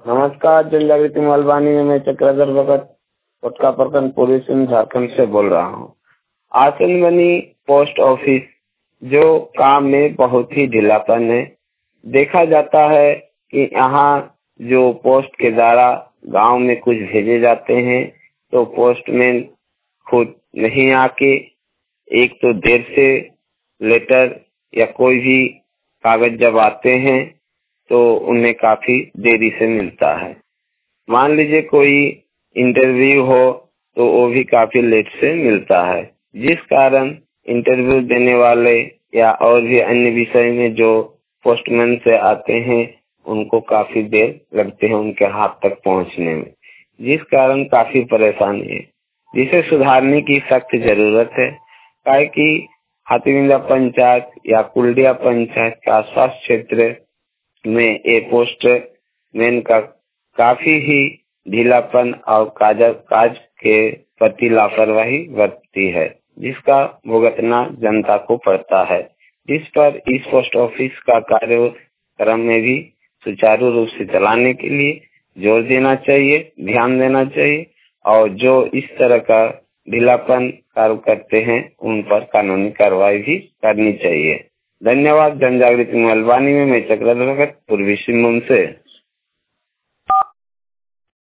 नमस्कार, जनजागृति मलबानी में मैं चक्रधर भगत कोटका प्रखंड पूर्वी सिंध झारखंड से बोल रहा हूँ। आसन बनी पोस्ट ऑफिस जो काम में बहुत ही ढीलापन है। देखा जाता है कि यहाँ जो पोस्ट के द्वारा गांव में कुछ भेजे जाते हैं तो पोस्टमैन खुद नहीं आके, एक तो देर से लेटर या कोई भी कागज जब आते हैं तो उन्हें काफी देरी से मिलता है। मान लीजिए कोई इंटरव्यू हो तो वो भी काफी लेट से मिलता है, जिस कारण इंटरव्यू देने वाले या और भी अन्य विषय में जो पोस्टमैन से आते हैं उनको काफी देर लगते हैं उनके हाथ तक पहुंचने में, जिस कारण काफी परेशानी है, जिसे सुधारने की सख्त जरूरत है। काहे कि हाथीबिंदा पंचायत या कुलडिया पंचायत के आसपास क्षेत्र में ये पोस्टमैन का काफी ही ढीलापन और काज के प्रति लापरवाही बरतती है, जिसका भुगतना जनता को पड़ता है। जिस पर इस पोस्ट ऑफिस का कार्यक्रम में भी सुचारू रूप से चलाने के लिए जोर देना चाहिए, ध्यान देना चाहिए, और जो इस तरह का ढीलापन कार्य करते हैं उन पर कानूनी कार्रवाई भी करनी चाहिए। धन्यवाद। जनजागृति मलबानी में मैं चक्रधर भगत पूर्वी सिंहभूम से।